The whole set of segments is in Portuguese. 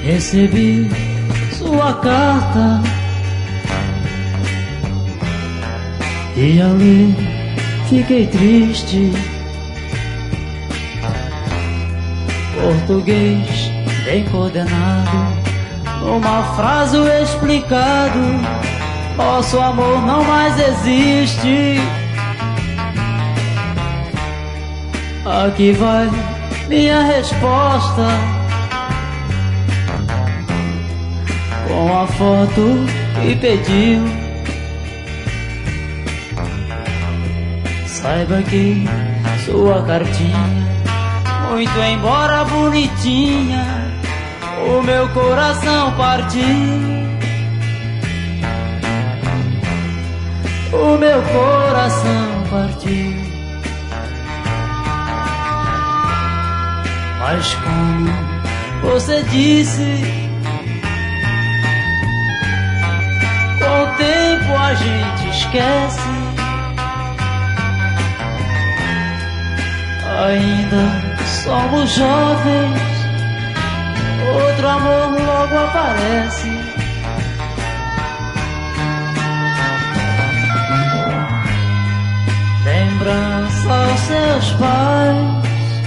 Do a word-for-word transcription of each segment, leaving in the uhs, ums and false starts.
Recebi sua carta e ali fiquei triste. Português bem coordenado, numa frase explicado: nosso amor não mais existe. Aqui vai minha resposta, com a foto que pediu. Saiba que sua cartinha, muito embora bonitinha, o meu coração partiu. O meu coração partiu. Mas como você disse, com o tempo a gente esquece. Ainda somos jovens, outro amor logo aparece. Lembrança aos seus pais,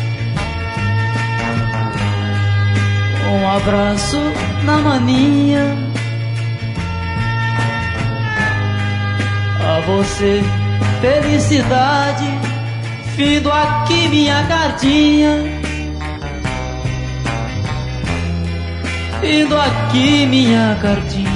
um abraço na maninha. A você felicidade, findo aqui minha cartinha. Findo aqui minha cartinha.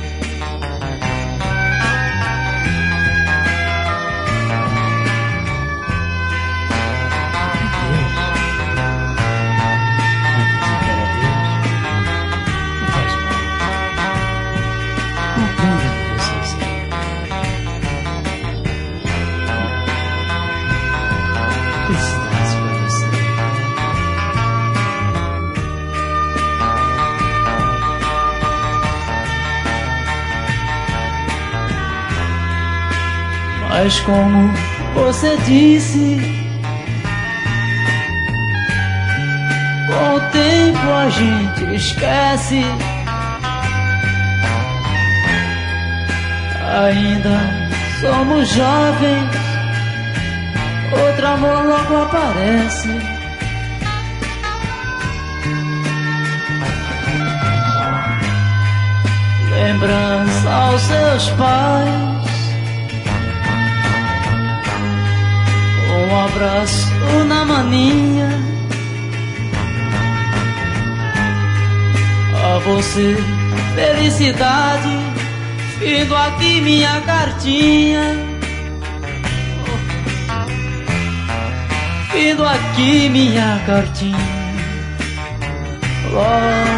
Mas como você disse, com o tempo a gente esquece. Ainda somos jovens, outro amor logo aparece. Lembrança aos seus pais, um abraço na maninha. A você felicidade, findo aqui minha cartinha. Findo aqui minha cartinha. Oh.